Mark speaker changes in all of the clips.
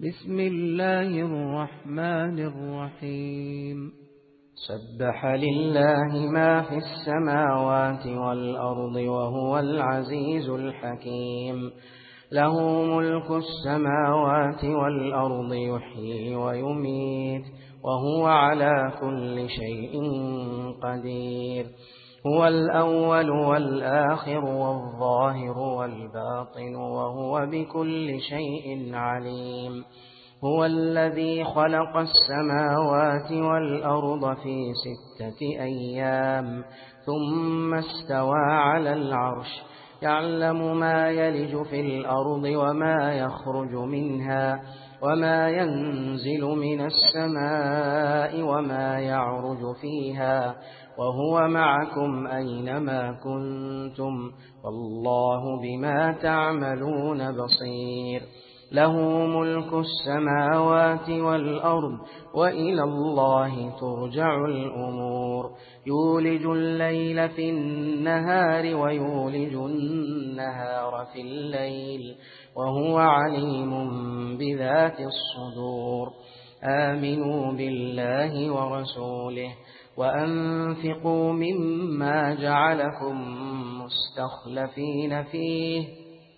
Speaker 1: بسم الله الرحمن الرحيم.
Speaker 2: سبح لله ما في السماوات والأرض وهو العزيز الحكيم. له ملك السماوات والأرض يحيي ويميت وهو على كل شيء قدير. هو الأول والآخر والظاهر والباطن وهو بكل شيء عليم. هو الذي خلق السماوات والأرض في 6 أيام ثم استوى على العرش، يعلم ما يلج في الأرض وما يخرج منها وما ينزل من السماء وما يعرج فيها، وهو معكم أينما كنتم والله بما تعملون بصير. له ملك السماوات والأرض وإلى الله ترجع الأمور. يولج الليل في النهار ويولج النهار في الليل وهو عليم بذات الصدور. آمنوا بالله ورسوله وأنفقوا مما جعلكم مستخلفين فيه،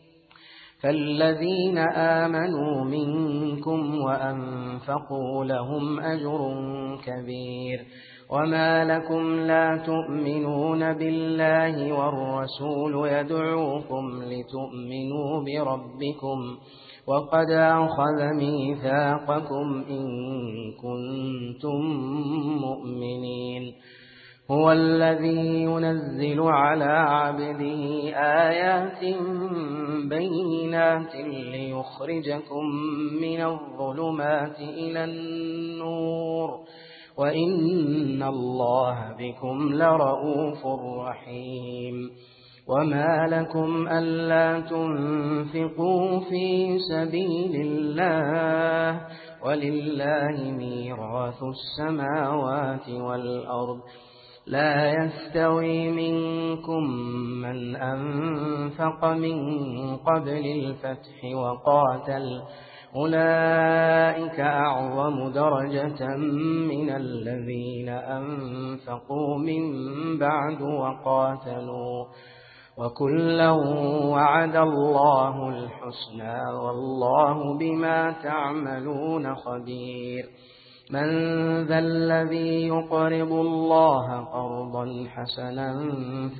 Speaker 2: فالذين آمنوا منكم وأنفقوا لهم أجر كبير. وما لكم لا تؤمنون بالله والرسول يدعوكم لتؤمنوا بربكم وقد أخذ ميثاقكم إن كنتم مؤمنين. هو الذي ينزل على عبده آيات بينات ليخرجكم من الظلمات إلى النور وإن الله بكم لرؤوف رحيم. وما لكم ألا تنفقوا في سبيل الله ولله ميراث السماوات والأرض. لا يستوي منكم من أنفق من قبل الفتح وقاتل، أولئك أعظم درجة من الذين أنفقوا من بعد وقاتلوا، وكلا وعد الله الحسنى والله بما تعملون خبير. من ذا الذي يقرض الله قرضا حسنا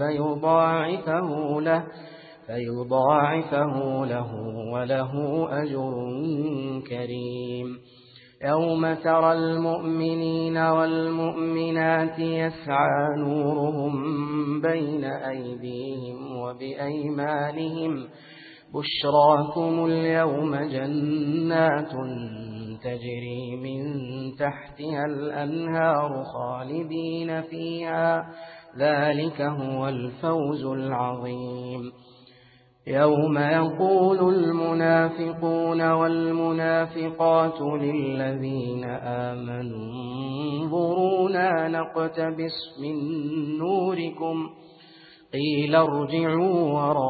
Speaker 2: فيضاعفه له وله أجر كريم. يوم ترى المؤمنين والمؤمنات يسعى نورهم بين أيديهم وبأيمانهم بشراكم اليوم جنات تجري من تحتها الأنهار خالدين فيها، ذلك هو الفوز العظيم. يوم يقول المنافقون والمنافقات للذين آمنوا انظرونا نقتبس من نوركم قيل ارجعوا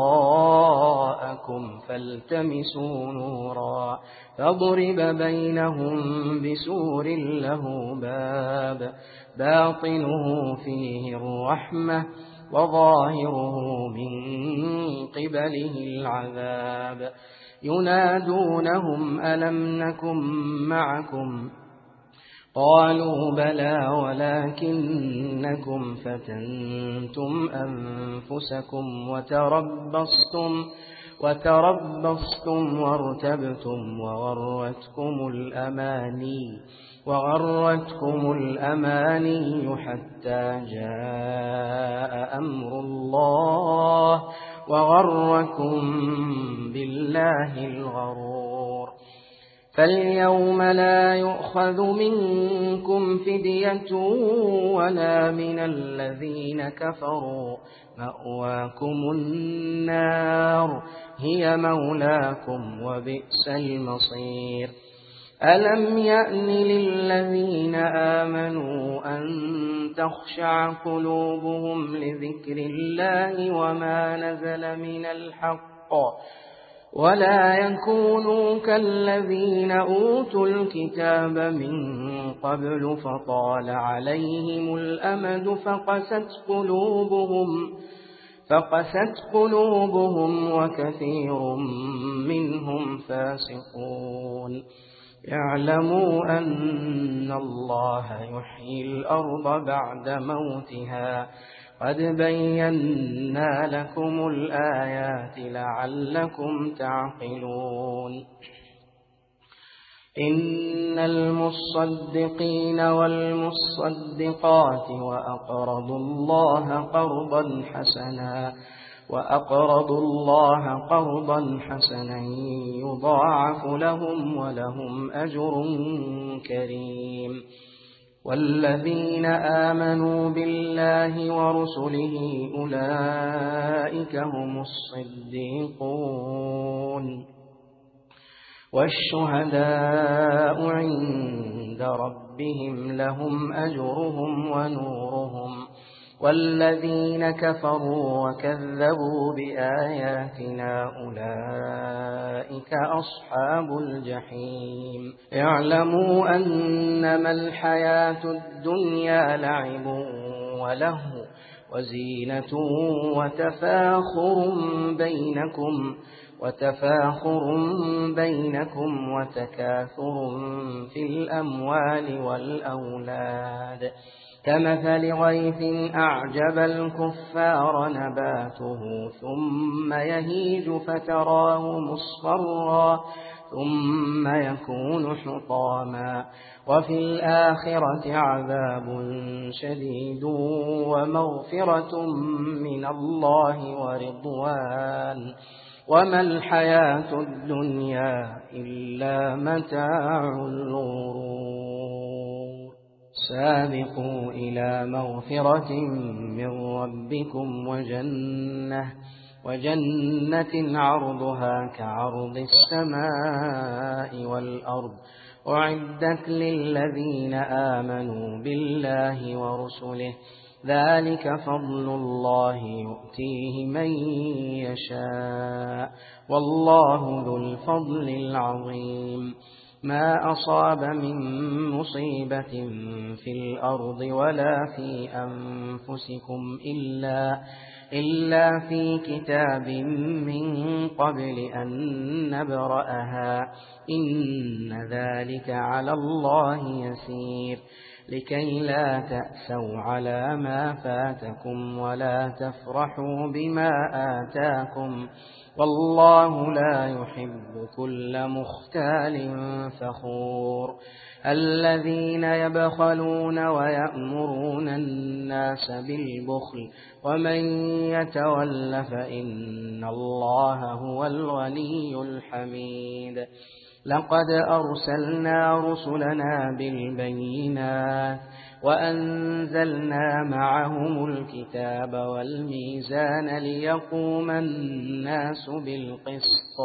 Speaker 2: وراءكم فالتمسوا نورا فضرب بينهم بسور له باب باطنه فيه الرحمة وظاهره من قبله العذاب. ينادونهم ألم نكن معكم قالوا بلى ولكنكم فتنتم أنفسكم وتربصتم وارتبتم وغرتكم الأماني حتى جاء أمر الله وغركم بالله الغرور. فاليوم لا يؤخذ منكم فدية ولا من الذين كفروا، مأواكم النار هي مولاكم وبئس المصير. ألم يأن للذين آمنوا أن تخشع قلوبهم لذكر الله وما نزل من الحق ولا يكونوا كالذين أوتوا الكتاب من قبل فطال عليهم الأمد فقست قلوبهم وكثير منهم فاسقون. اعلموا أن الله يحيي الأرض بعد موتها قد بينا لكم الآيات لعلكم تعقلون. إن المصدقين والمصدقات وأقرضوا الله قرضا حسنا يضاعف لهم ولهم أجر كريم. والذين آمنوا بالله ورسله أولئك هم الصديقون والشهداء عند ربهم لهم أجرهم ونورهم. والذين كفروا وكذبوا بآياتنا أولئك أصحاب الجحيم. اعلموا أنما الحياة الدنيا لعب ولهو وزينة وتفاخر بينكم وتكاثر في الأموال والأولاد كمثل غيث أعجب الكفار نباته ثم يهيج فتراه مصفرا ثم يكون حطاما وفي الآخرة عذاب شديد ومغفرة من الله ورضوان وما الحياة الدنيا إلا متاع الغرور. سابقوا إلى مغفرة من ربكم وجنة عرضها كعرض السماء والأرض أعدت للذين آمنوا بالله ورسله ذلك فضل الله يؤتيه من يشاء والله ذو الفضل العظيم. ما أصاب من مصيبة في الأرض ولا في أنفسكم إلا في كتاب من قبل أن نبرأها إن ذلك على الله يسير. لكي لا تأسوا على ما فاتكم ولا تفرحوا بما آتاكم والله لا يحب كل مختال فخور. الذين يبخلون ويأمرون الناس بالبخل ومن يتول فإن الله هو الغني الحميد. لقد أرسلنا رسلنا بالبينات وأنزلنا معهم الكتاب والميزان ليقوم الناس بالقسط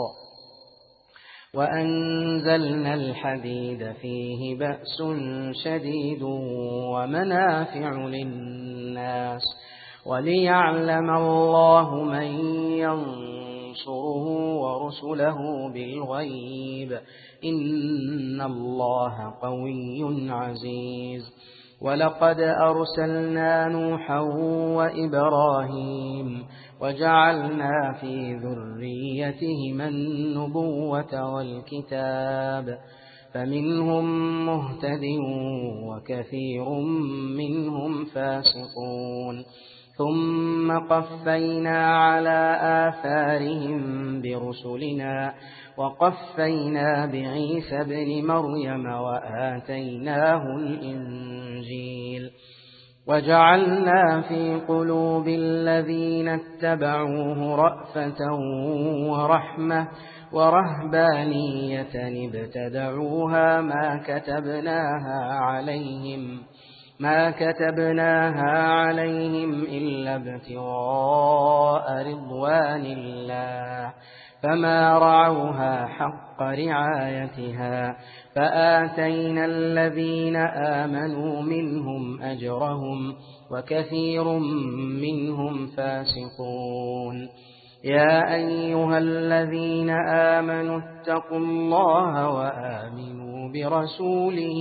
Speaker 2: وأنزلنا الحديد فيه بأس شديد ومنافع للناس وليعلم الله من ينصره ورسله بالغيب إن الله قوي عزيز. ولقد أرسلنا نوحا وإبراهيم وجعلنا في ذريتهما النبوة والكتاب فمنهم مهتد وكثير منهم فاسقون. ثم قفينا على آثارهم برسلنا وقفينا بعيسى ابن مريم وآتيناه الإنجيل وجعلنا في قلوب الذين اتبعوه رأفة ورحمة ورهبانية ابتدعوها ما كتبناها عليهم إلا ابتغاء رضوان الله فما رعوها حق رعايتها فآتينا الذين آمنوا منهم أجرهم وكثير منهم فاسقون. يا أيها الذين آمنوا اتقوا الله وآمنوا برسوله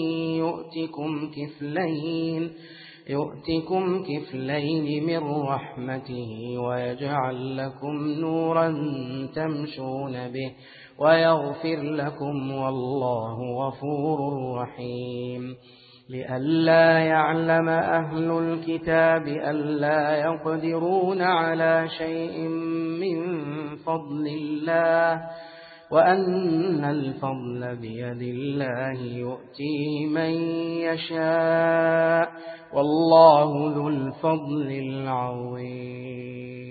Speaker 2: يؤتكم كفلين من رحمته ويجعل لكم نورا تمشون به ويغفر لكم والله غفور رحيم لئلا يعلم أهل الكتاب ألا يقدرون على شيء من فضل الله وأن الفضل بيد الله يؤتيه من يشاء والله ذو الفضل العظيم.